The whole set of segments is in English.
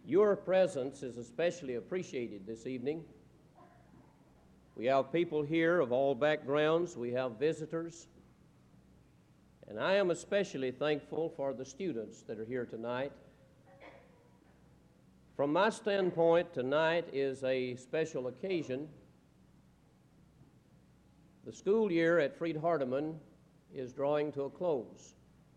Your presence is especially appreciated this evening. We have people here of all backgrounds. We have visitors. And I am especially thankful for the students that are here tonight. From my standpoint, tonight is a special occasion. The school year at Freed-Hardeman is drawing to a close.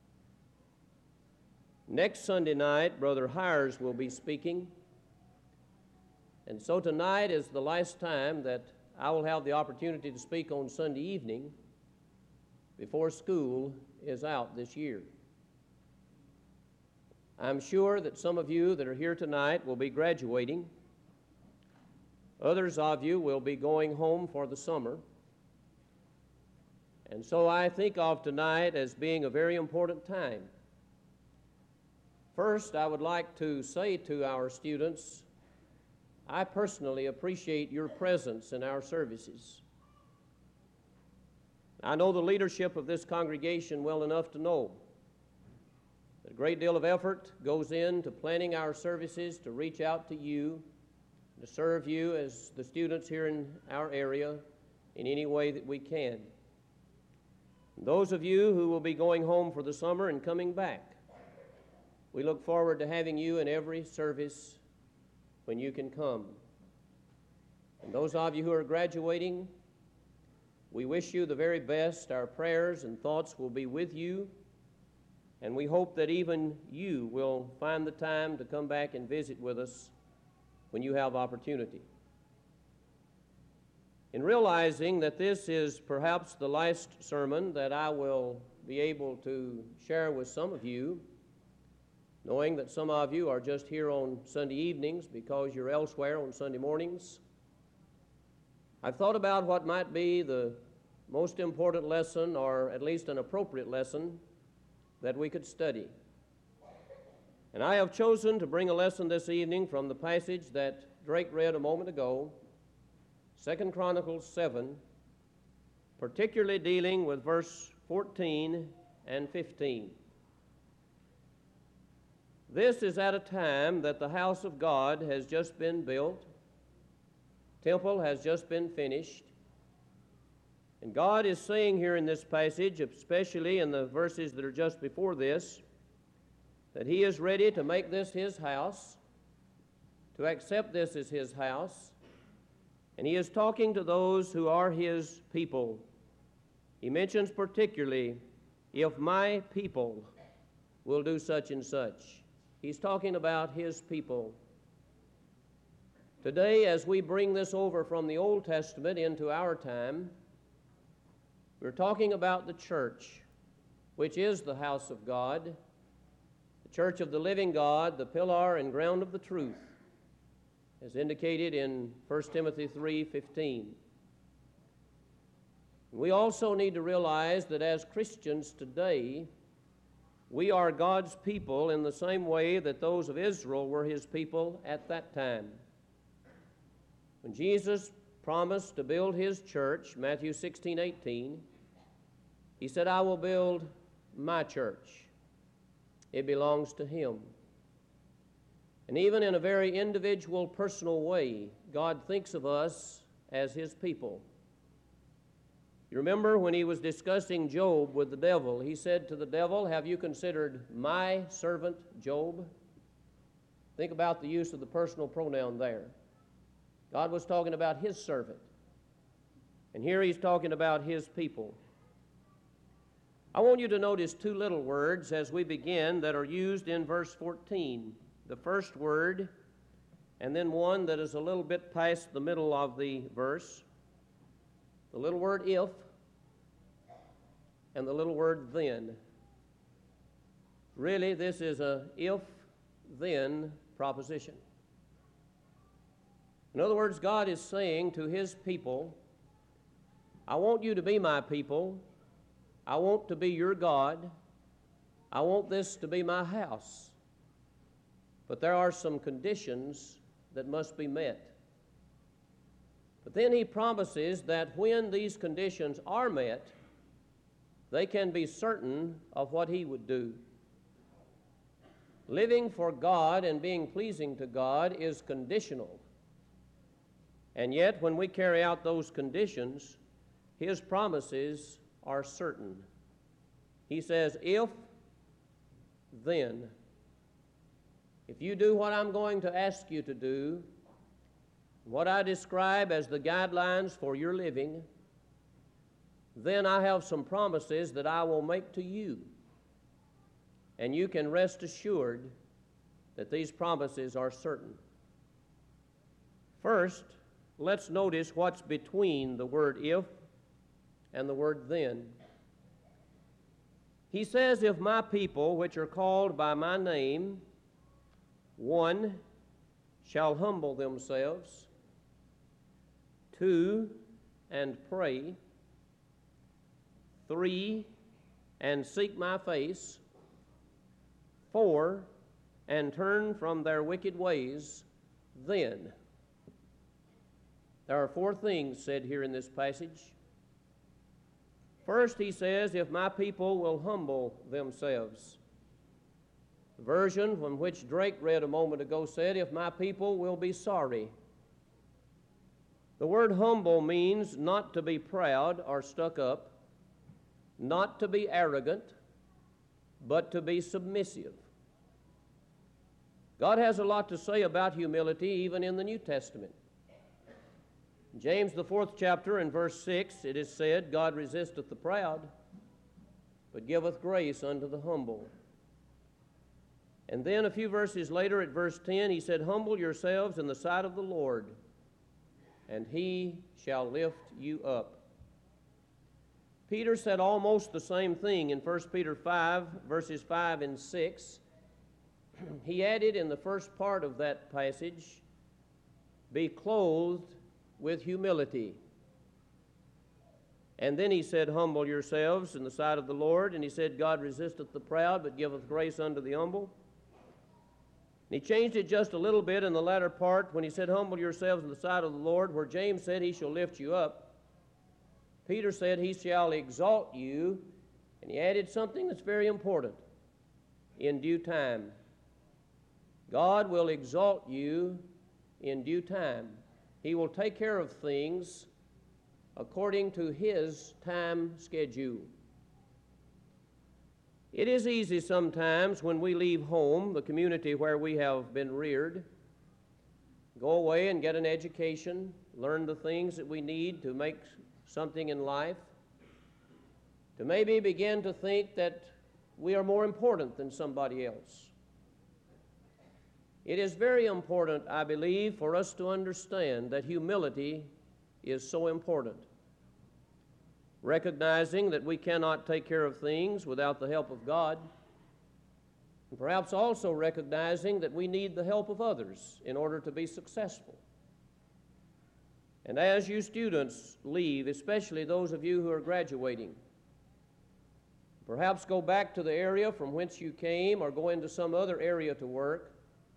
Next Sunday night, Brother Hires will be speaking. And so tonight is the last time that I will have the opportunity to speak on Sunday evening before school is out this year. I'm sure that some of you that are here tonight will be graduating. Others of you will be going home for the summer. And so I think of tonight as being a very important time. First, I would like to say to our students, I personally appreciate your presence in our services. I know the leadership of this congregation well enough to know that a great deal of effort goes into planning our services to reach out to you, to serve you as the students here in our area in any way that we can. Those of you who will be going home for the summer and coming back, we look forward to having you in every service when you can come. And those of you who are graduating, we wish you the very best. Our prayers and thoughts will be with you, and we hope that even you will find the time to come back and visit with us when you have opportunity. In realizing that this is perhaps the last sermon that I will be able to share with some of you, knowing that some of you are just here on Sunday evenings because you're elsewhere on Sunday mornings, I've thought about what might be the most important lesson, or at least an appropriate lesson, that we could study. And I have chosen to bring a lesson this evening from the passage that Drake read a moment ago, 2 Chronicles 7, particularly dealing with verse 14 and 15. This is at a time that the house of God has just been built, temple has just been finished, and God is saying here in this passage, especially in the verses that are just before this, that He is ready to make this His house, to accept this as His house, and He is talking to those who are His people. He mentions particularly, if my people will do such and such. He's talking about His people. Today, as we bring this over from the Old Testament into our time, we're talking about the church, which is the house of God, the church of the living God, the pillar and ground of the truth, as indicated in 1 Timothy 3:15. We also need to realize that as Christians today, we are God's people in the same way that those of Israel were His people at that time. When Jesus promised to build His church, Matthew 16:18, He said, I will build my church. It belongs to Him. And even in a very individual, personal way, God thinks of us as His people. You remember when He was discussing Job with the devil, He said to the devil, have you considered my servant Job? Think about the use of the personal pronoun there. God was talking about His servant. And here He's talking about His people. I want you to notice two little words as we begin that are used in verse 14. The first word, and then one that is a little bit past the middle of the verse. The little word if, and the little word then. Really, this is a if-then proposition. In other words, God is saying to His people, I want you to be my people. I want to be your God. I want this to be my house. But there are some conditions that must be met. But then He promises that when these conditions are met, they can be certain of what He would do. Living for God and being pleasing to God is conditional. And yet, when we carry out those conditions, His promises are certain. He says, if, then. If you do what I'm going to ask you to do, what I describe as the guidelines for your living, then I have some promises that I will make to you. And you can rest assured that these promises are certain. First, let's notice what's between the word if and the word then. He says, if my people, which are called by my name, 1, shall humble themselves, 2, and pray, 3, and seek my face, 4, and turn from their wicked ways, then. There are 4 things said here in this passage. First, he says, if my people will humble themselves. The version from which Drake read a moment ago said, if my people will be sorry. The word humble means not to be proud or stuck up, not to be arrogant, but to be submissive. God has a lot to say about humility even in the New Testament. In James, the 4th chapter, in verse 6, it is said, God resisteth the proud, but giveth grace unto the humble. And then a few verses later at verse 10, he said, humble yourselves in the sight of the Lord, and he shall lift you up. Peter said almost the same thing in 1 Peter 5, verses 5 and 6. He added in the first part of that passage, be clothed with humility. And then he said, humble yourselves in the sight of the Lord. And he said, God resisteth the proud, but giveth grace unto the humble. And he changed it just a little bit in the latter part when he said, humble yourselves in the sight of the Lord, where James said, he shall lift you up. Peter said, he shall exalt you. And he added something that's very important, in due time. God will exalt you in due time. He will take care of things according to His time schedule. It is easy sometimes when we leave home, the community where we have been reared, go away and get an education, learn the things that we need to make something in life, to maybe begin to think that we are more important than somebody else. It is very important, I believe, for us to understand that humility is so important. Recognizing that we cannot take care of things without the help of God, and perhaps also recognizing that we need the help of others in order to be successful. And as you students leave, especially those of you who are graduating, perhaps go back to the area from whence you came or go into some other area to work,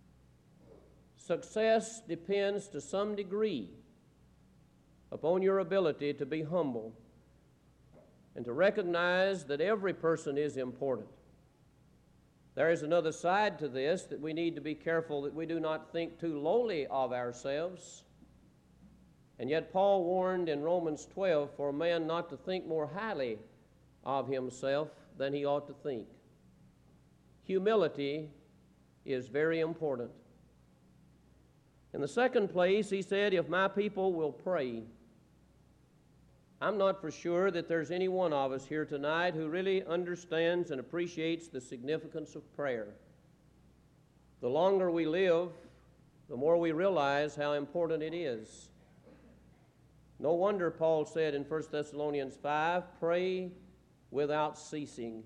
success depends to some degree upon your ability to be humble and to recognize that every person is important. There is another side to this, that we need to be careful that we do not think too lowly of ourselves. And yet Paul warned in Romans 12 for a man not to think more highly of himself than he ought to think. Humility is very important. In the second place, he said, if my people will pray. I'm not for sure that there's any one of us here tonight who really understands and appreciates the significance of prayer. The longer we live, the more we realize how important it is. No wonder Paul said in 1 Thessalonians 5, pray without ceasing.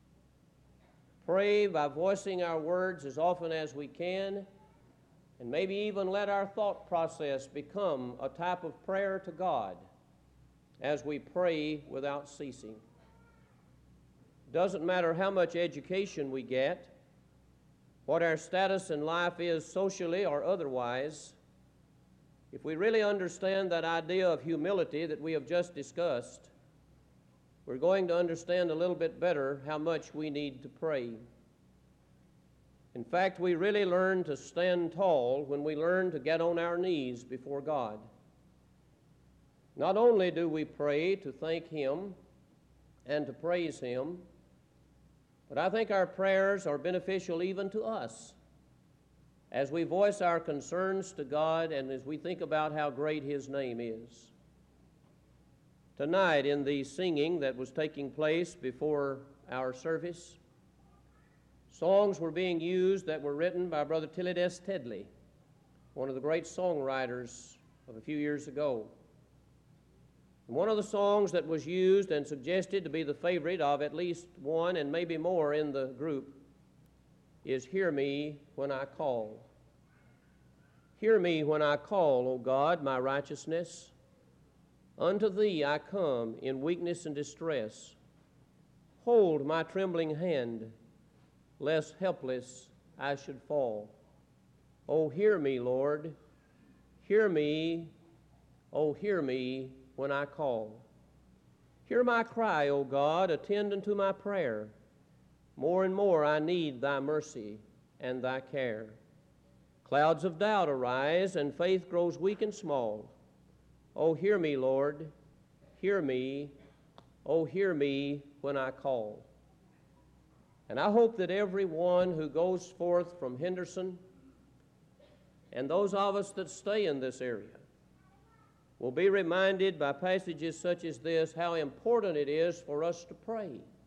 Pray by voicing our words as often as we can, and maybe even let our thought process become a type of prayer to God as we pray without ceasing. Doesn't matter how much education we get, what our status in life is socially or otherwise, if we really understand that idea of humility that we have just discussed, we're going to understand a little bit better how much we need to pray. In fact, we really learn to stand tall when we learn to get on our knees before God. Not only do we pray to thank Him and to praise Him, but I think our prayers are beneficial even to us as we voice our concerns to God and as we think about how great His name is. Tonight, in the singing that was taking place before our service, songs were being used that were written by Brother Tilides Tedley, one of the great songwriters of a few years ago. And one of the songs that was used and suggested to be the favorite of at least one and maybe more in the group is "Hear Me When I Call." Hear me when I call, O God, my righteousness. Unto Thee I come in weakness and distress. Hold my trembling hand, lest helpless I should fall. Oh, hear me, Lord. Hear me, oh, hear me when I call. Hear my cry, O God, attend unto my prayer. More and more I need Thy mercy and Thy care. Clouds of doubt arise, and faith grows weak and small. Oh, hear me, Lord. Hear me. Oh, hear me when I call. And I hope that everyone who goes forth from Henderson and those of us that stay in this area will be reminded by passages such as this how important it is for us to pray.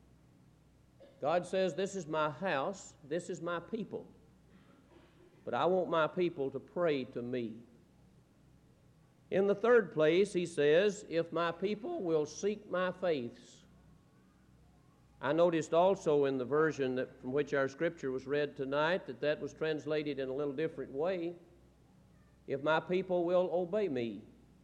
God says, "This is my house, this is my people, but I want my people to pray to me." In the third place, he says, "If my people will seek my face." I noticed also in the version from which our scripture was read tonight that was translated in a little different way. If my people will obey me.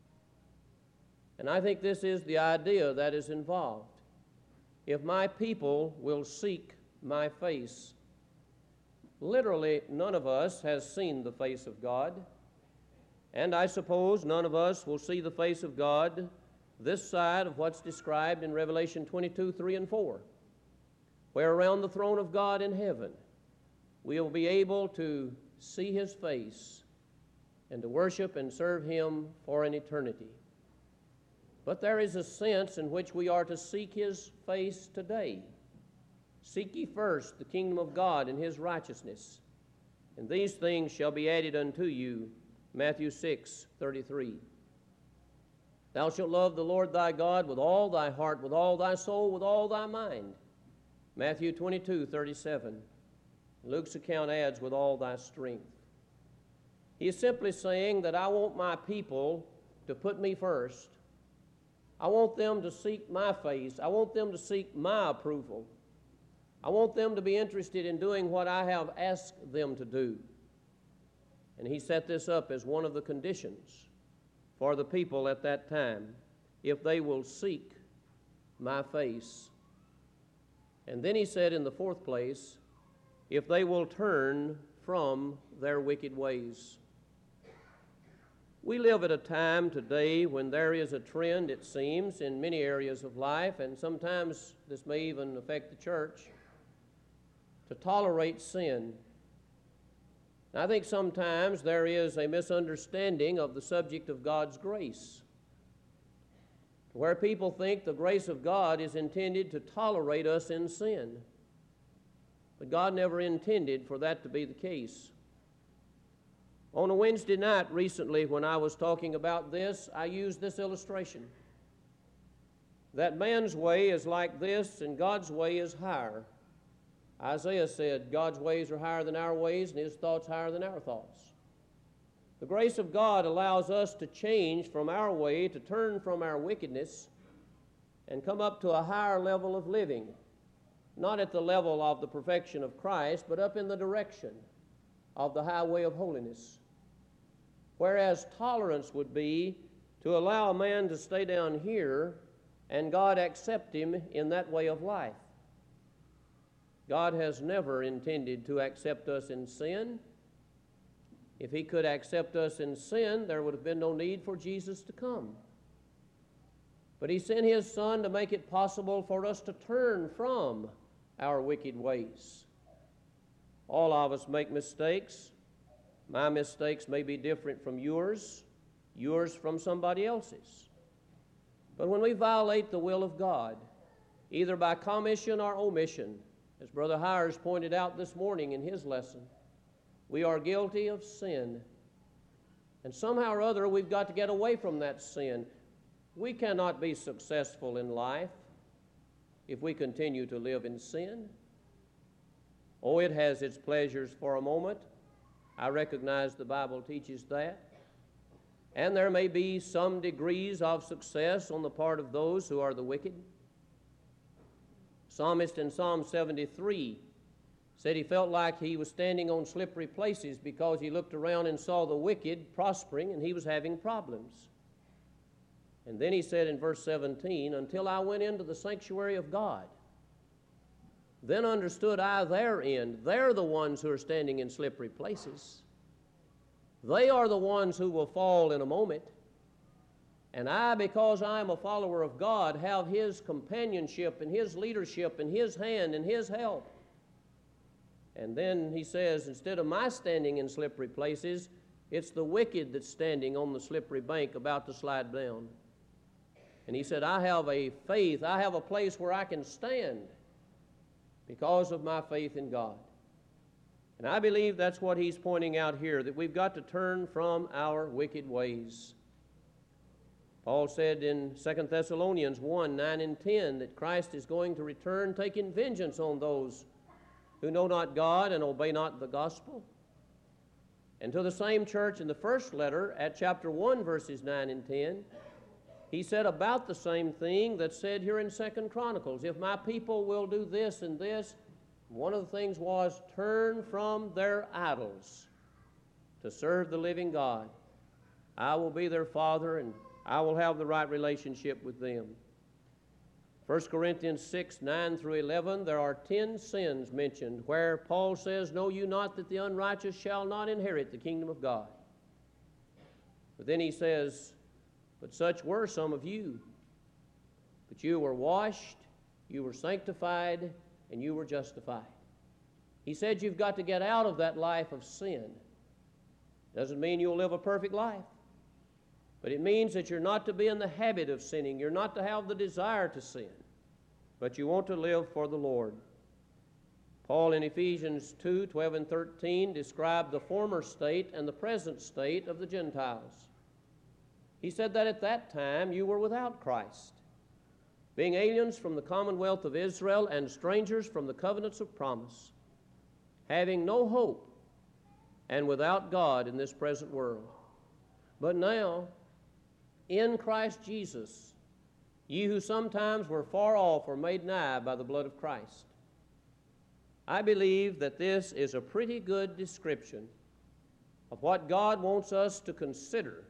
And I think this is the idea that is involved. If my people will seek my face. Literally, none of us has seen the face of God. And I suppose none of us will see the face of God this side of what's described in Revelation 22, 3 and 4, where around the throne of God in heaven we will be able to see His face and to worship and serve Him for an eternity. But there is a sense in which we are to seek His face today. Seek ye first the kingdom of God and His righteousness, and these things shall be added unto you. Matthew 6:33. Thou shalt love the Lord thy God with all thy heart, with all thy soul, with all thy mind. Matthew 22:37. Luke's account adds, with all thy strength. He is simply saying that I want my people to put me first. I want them to seek my face. I want them to seek my approval. I want them to be interested in doing what I have asked them to do. And he set this up as one of the conditions for the people at that time, if they will seek my face. And then he said in the fourth place, if they will turn from their wicked ways. We live at a time today when there is a trend, it seems, in many areas of life, and sometimes this may even affect the church, to tolerate sin. I think sometimes there is a misunderstanding of the subject of God's grace, where people think the grace of God is intended to tolerate us in sin. But God never intended for that to be the case. On a Wednesday night recently, when I was talking about this, I used this illustration. That man's way is like this, and God's way is higher. Isaiah said, God's ways are higher than our ways, and His thoughts higher than our thoughts. The grace of God allows us to change from our way, to turn from our wickedness, and come up to a higher level of living, not at the level of the perfection of Christ, but up in the direction of the highway of holiness. Whereas tolerance would be to allow a man to stay down here and God accept him in that way of life. God has never intended to accept us in sin. If He could accept us in sin, there would have been no need for Jesus to come. But He sent His Son to make it possible for us to turn from our wicked ways. All of us make mistakes. My mistakes may be different from yours, yours from somebody else's. But when we violate the will of God, either by commission or omission, as Brother Hires pointed out this morning in his lesson, we are guilty of sin. And somehow or other, we've got to get away from that sin. We cannot be successful in life if we continue to live in sin. Oh, it has its pleasures for a moment. I recognize the Bible teaches that. And there may be some degrees of success on the part of those who are the wicked. Psalmist in Psalm 73 said he felt like he was standing on slippery places because he looked around and saw the wicked prospering and he was having problems. And then he said in verse 17, until I went into the sanctuary of God, then understood I their end. They're the ones who are standing in slippery places. They are the ones who will fall in a moment. And I, because I am a follower of God, have His companionship and His leadership and His hand and His help. And then he says, instead of my standing in slippery places, it's the wicked that's standing on the slippery bank about to slide down. And he said, I have a faith, I have a place where I can stand because of my faith in God. And I believe that's what he's pointing out here, that we've got to turn from our wicked ways. Paul said in 2 Thessalonians 1, 9 and 10, that Christ is going to return taking vengeance on those who know not God and obey not the gospel. And to the same church in the first letter, at chapter 1, verses 9 and 10, he said about the same thing that's said here in 2 Chronicles. If my people will do this and this, one of the things was turn from their idols to serve the living God. I will be their father and I will have the right relationship with them. 1 Corinthians 6, 9 through 11, there are 10 sins mentioned where Paul says, know you not that the unrighteous shall not inherit the kingdom of God. But then he says, but such were some of you. But you were washed, you were sanctified, and you were justified. He said you've got to get out of that life of sin. Doesn't mean you'll live a perfect life. But it means that you're not to be in the habit of sinning. You're not to have the desire to sin. But you want to live for the Lord. Paul in Ephesians 2, 12 and 13 described the former state and the present state of the Gentiles. He said that at that time you were without Christ, being aliens from the commonwealth of Israel and strangers from the covenants of promise, having no hope and without God in this present world. But now, in Christ Jesus, ye who sometimes were far off are made nigh by the blood of Christ. I believe that this is a pretty good description of what God wants us to consider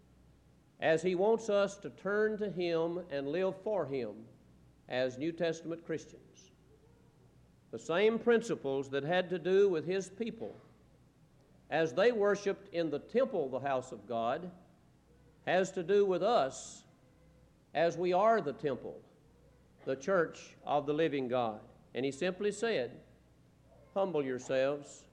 as He wants us to turn to Him and live for Him as New Testament Christians. The same principles that had to do with His people as they worshiped in the temple, the house of God, has to do with us as we are the temple, the church of the living God. And he simply said, humble yourselves,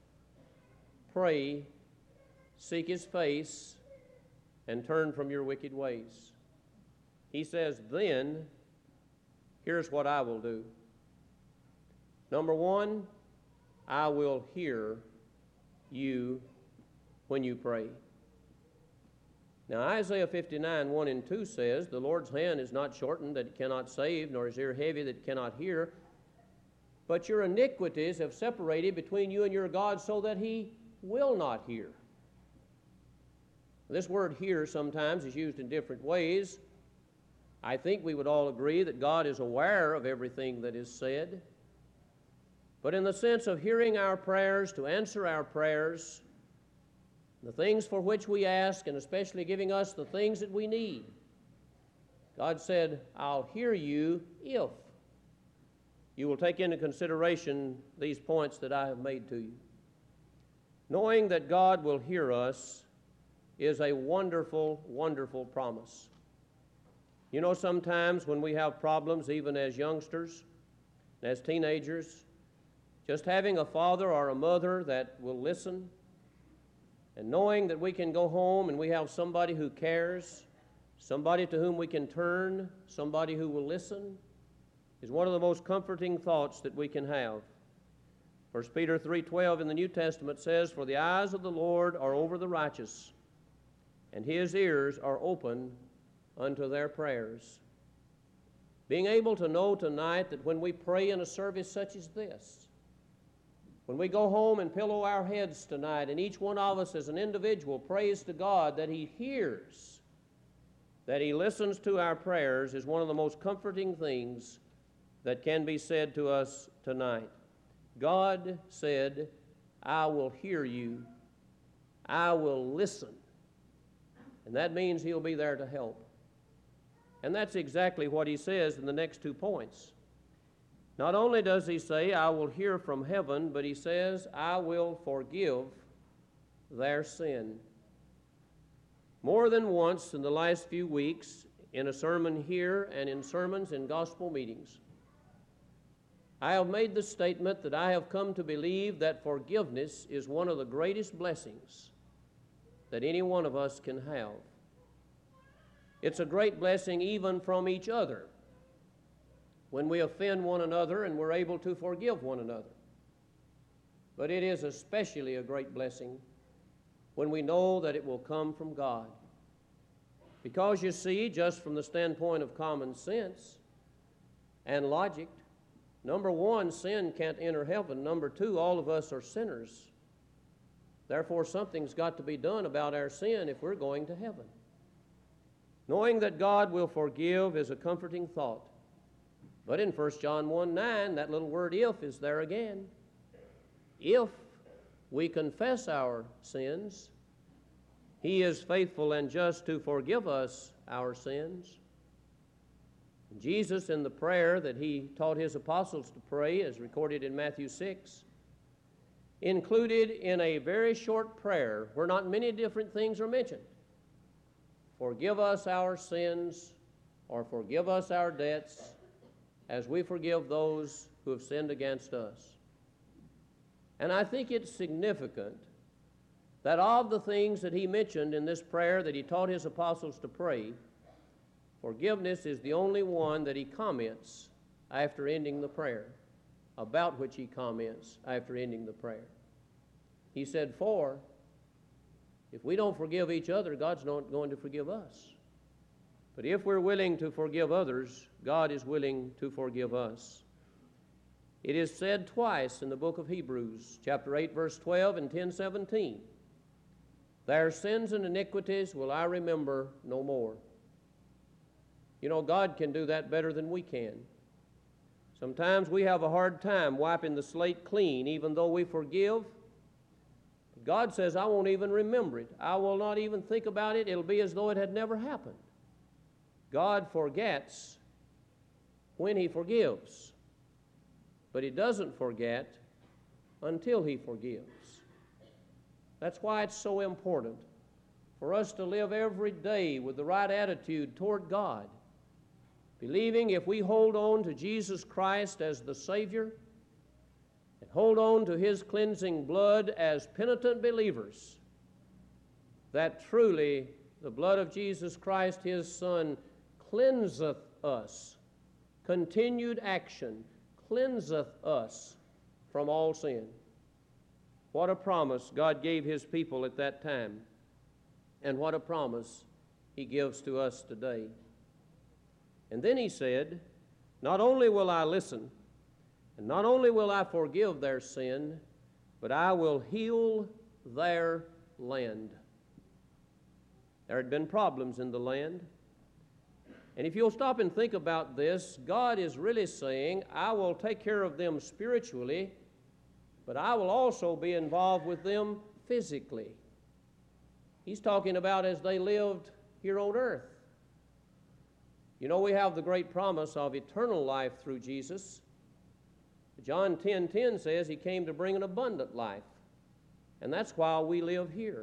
pray, seek His face, and turn from your wicked ways. He says, then, here's what I will do. Number one, I will hear you when you pray. Now, Isaiah 59, 1 and 2 says, the Lord's hand is not shortened that it cannot save, nor his ear heavy that it cannot hear. But your iniquities have separated between you and your God so that He will not hear. This word hear sometimes is used in different ways. I think we would all agree that God is aware of everything that is said. But in the sense of hearing our prayers, to answer our prayers, the things for which we ask, and especially giving us the things that we need, God said, I'll hear you if you will take into consideration these points that I have made to you. Knowing that God will hear us is a wonderful, wonderful promise. You know, sometimes when we have problems, even as youngsters, as teenagers, Just having a father or a mother that will listen, and knowing that we can go home and we have somebody who cares, somebody to whom we can turn, somebody who will listen, is one of the most comforting thoughts that we can have. 1 Peter 3:12 in the New Testament says, "For the eyes of the Lord are over the righteous, and his ears are open unto their prayers." Being able to know tonight that when we pray in a service such as this, when we go home and pillow our heads tonight, and each one of us as an individual prays to God, that he hears, that he listens to our prayers, is one of the most comforting things that can be said to us tonight. God said, "I will hear you. I will listen." And that means he'll be there to help. And that's exactly what he says in the next 2 points. Not only does he say, "I will hear from heaven," but he says, "I will forgive their sin." More than once in the last few weeks, in a sermon here and in sermons in gospel meetings, I have made the statement that I have come to believe that forgiveness is one of the greatest blessings that any one of us can have. It's a great blessing even from each other when we offend one another and we're able to forgive one another. But it is especially a great blessing when we know that it will come from God. Because you see, just from the standpoint of common sense and logic, number one, sin can't enter heaven. Number two, all of us are sinners. Therefore, something's got to be done about our sin if we're going to heaven. Knowing that God will forgive is a comforting thought. But in 1 John 1:9, that little word "if" is there again. If we confess our sins, he is faithful and just to forgive us our sins. Jesus, in the prayer that he taught his apostles to pray, as recorded in Matthew 6, included in a very short prayer where not many different things are mentioned, "Forgive us our sins," or "Forgive us our debts, as we forgive those who have sinned against us." And I think it's significant that of the things that he mentioned in this prayer that he taught his apostles to pray, forgiveness is the only one that he comments after ending the prayer, about which he comments after ending the prayer. He said, "For if we don't forgive each other, God's not going to forgive us. But if we're willing to forgive others, God is willing to forgive us." It is said twice in the book of Hebrews, chapter 8, verse 12 and 10:17, "Their sins and iniquities will I remember no more." You know, God can do that better than we can. Sometimes we have a hard time wiping the slate clean, even though we forgive. God says, "I won't even remember it. I will not even think about it. It'll be as though it had never happened." God forgets when he forgives, but he doesn't forget until he forgives. That's why it's so important for us to live every day with the right attitude toward God, believing if we hold on to Jesus Christ as the Savior and hold on to his cleansing blood as penitent believers, that truly the blood of Jesus Christ, his Son, cleanseth us. Continued action cleanseth us from all sin. What a promise God gave his people at that time, and what a promise he gives to us today. And then he said, "Not only will I listen, and not only will I forgive their sin, but I will heal their land." There had been problems in the land. And if you'll stop and think about this, God is really saying, "I will take care of them spiritually, but I will also be involved with them physically." He's talking about as they lived here on earth. You know, we have the great promise of eternal life through Jesus. John 10:10 says he came to bring an abundant life, and that's why we live here.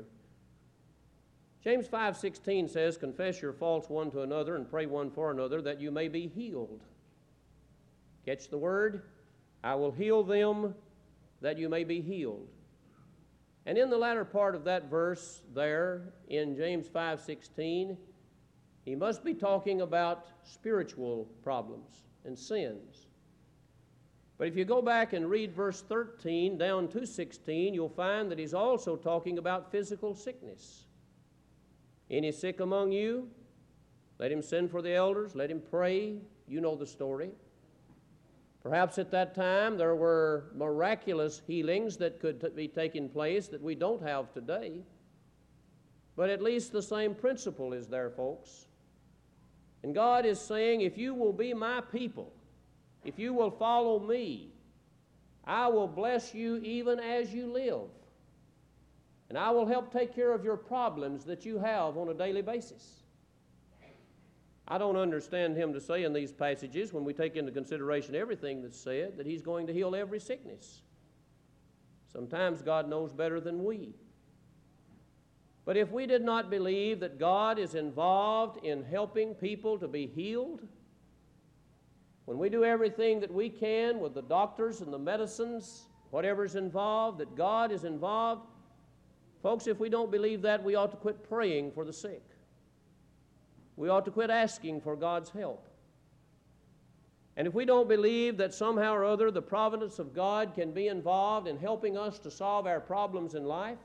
James 5:16 says, "Confess your faults one to another and pray one for another that you may be healed." Catch the word? I will heal them that you may be healed. And in the latter part of that verse there in James 5:16, he must be talking about spiritual problems and sins. But if you go back and read verse 13 down to 16, you'll find that he's also talking about physical sickness. Any sick among you? Let him send for the elders. Let him pray. You know the story. Perhaps at that time there were miraculous healings that could be taking place that we don't have today. But at least the same principle is there, folks. And God is saying, if you will be my people, if you will follow me, I will bless you even as you live. And I will help take care of your problems that you have on a daily basis. I don't understand him to say in these passages, when we take into consideration everything that's said, that he's going to heal every sickness. Sometimes God knows better than we. But if we did not believe that God is involved in helping people to be healed, when we do everything that we can with the doctors and the medicines, whatever's involved, that God is involved, folks, if we don't believe that, we ought to quit praying for the sick. We ought to quit asking for God's help. And if we don't believe that somehow or other the providence of God can be involved in helping us to solve our problems in life,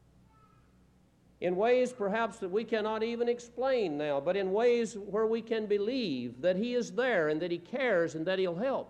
in ways perhaps that we cannot even explain now, but in ways where we can believe that He is there and that He cares and that He'll help.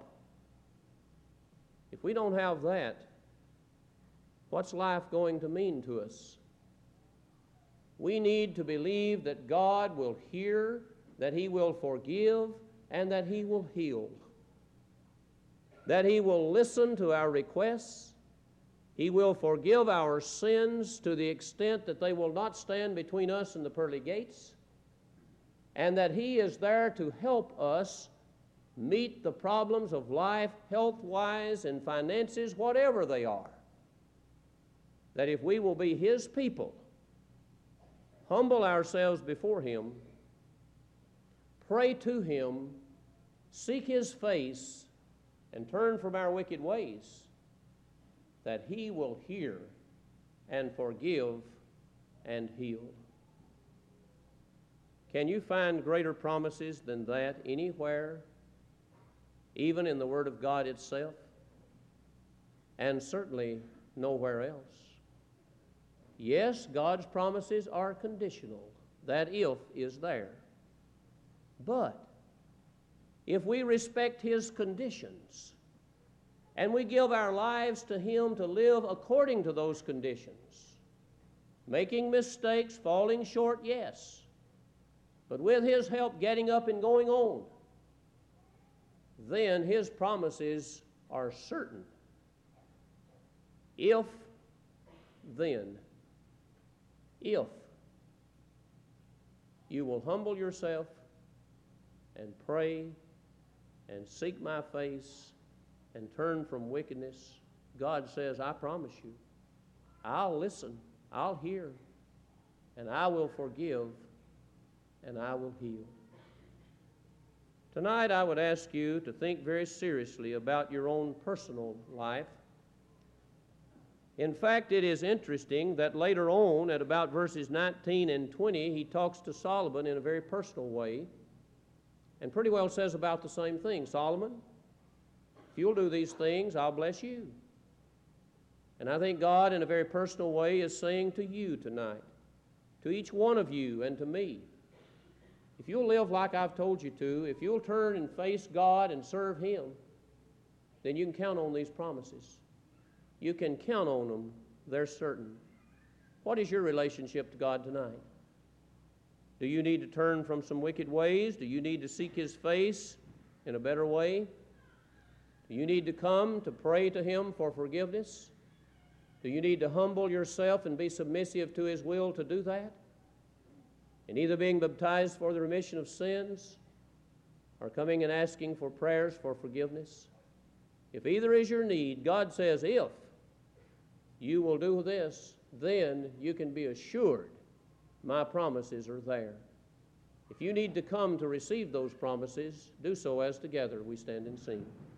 If we don't have that, what's life going to mean to us? We need to believe that God will hear, that He will forgive, and that He will heal. That He will listen to our requests. He will forgive our sins to the extent that they will not stand between us and the pearly gates. And that He is there to help us meet the problems of life, health-wise and finances, whatever they are. That if we will be His people, humble ourselves before Him, pray to Him, seek His face, and turn from our wicked ways, that He will hear and forgive and heal. Can you find greater promises than that anywhere, even in the Word of God itself? And certainly nowhere else. Yes, God's promises are conditional. That if is there. But if we respect His conditions and we give our lives to Him to live according to those conditions, making mistakes, falling short, yes, but with His help getting up and going on, then His promises are certain. If, then, if you will humble yourself and pray and seek my face and turn from wickedness, God says, I promise you, I'll listen, I'll hear, and I will forgive, and I will heal. Tonight I would ask you to think very seriously about your own personal life. In fact, it is interesting that later on, at about verses 19 and 20, he talks to Solomon in a very personal way and pretty well says about the same thing. Solomon, if you'll do these things, I'll bless you. And I think God, in a very personal way, is saying to you tonight, to each one of you and to me, if you'll live like I've told you to, if you'll turn and face God and serve Him, then you can count on these promises. You can count on them. They're certain. What is your relationship to God tonight? Do you need to turn from some wicked ways? Do you need to seek His face in a better way? Do you need to come to pray to Him for forgiveness? Do you need to humble yourself and be submissive to His will to do that? And either being baptized for the remission of sins or coming and asking for prayers for forgiveness? If either is your need, God says, if you will do this, then you can be assured my promises are there. If you need to come to receive those promises, do so as together we stand and sing.